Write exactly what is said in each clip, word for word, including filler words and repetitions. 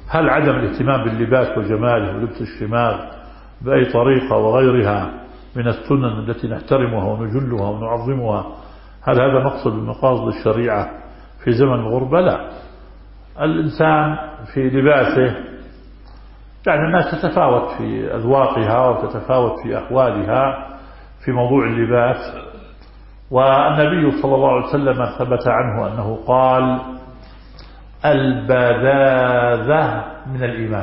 هل عدم الاهتمام باللباس وجماله ولبس الشماغ بأي طريقة وغيرها من السنن التي نحترمها ونجلها ونعظمها، هل هذا مقصد من مقاصد الشريعة في زمن الغربة؟ لا. الإنسان في لباسه يعني الناس تتفاوت في أذواقها وتتفاوت في أحوالها في موضوع اللباس. والنبي صلى الله عليه وسلم ثبت عنه أنه قال البذاذة من الإيمان.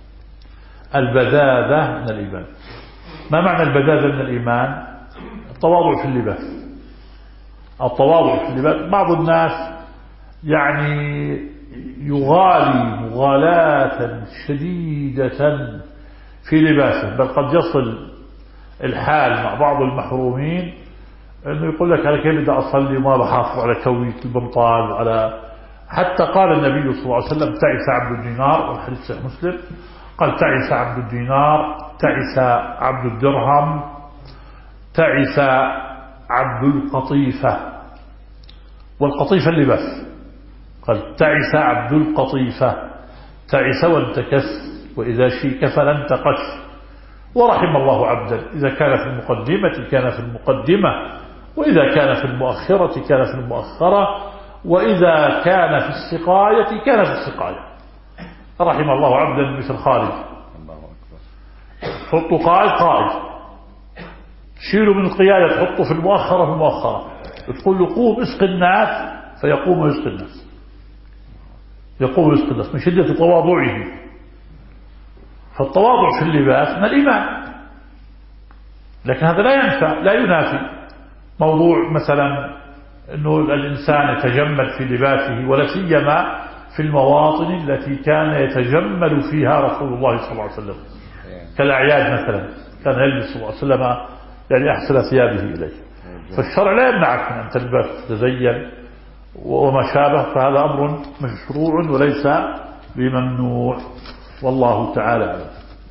البذاذة من الإيمان. ما معنى البذاذة من الإيمان؟ التواضع في اللباس. التواضع في اللباس. بعض الناس يعني يغالي مغالاة شديدة في لباسه، بل قد يصل الحال مع بعض المحرومين انه يقول لك على كيف بدي اصلي وما بحافظ على كوية البنطال وعلى، حتى قال النبي صلى الله عليه وسلم تعس عبد الدينار، والحديث صحيح مسلم، قال تعس عبد الدينار، تعس عبد الدرهم، تعس عبد القطيفة. والقطيفة اللباس. قال تعس عبد القطيفة، تعس وانتكس، وإذا شيك فلن تقش. ورحم الله عبدا إذا كان في المقدمة كان في المقدمة، وإذا كان في المؤخرة كان في المؤخرة، وإذا كان في السقاية كان في السقاية. رحم الله عبدا مثل خالد. حطوا قائد قائد، شيلوا من القيادة تحطوا في المؤخرة في المؤخرة، تقول له قوم اسق الناس فيقوم ويسقي الناس، يقوم ويسقي الناس من شدة تواضعه. فالتواضع في اللباس من الإيمان، لكن هذا لا ينفع لا ينافي موضوع مثلا أنه الإنسان يتجمل في لباسه، ولا سيما في المواطن التي كان يتجمل فيها رسول الله صلى الله عليه وسلم، كالأعياد مثلا كان يلبس صلى الله عليه وسلم يعني أحسن ثيابه إليه. فالشرع لا يمنعك من أن تلبس تزين وما شابه، فهذا أمر مشروع وليس بممنوع، والله تعالى.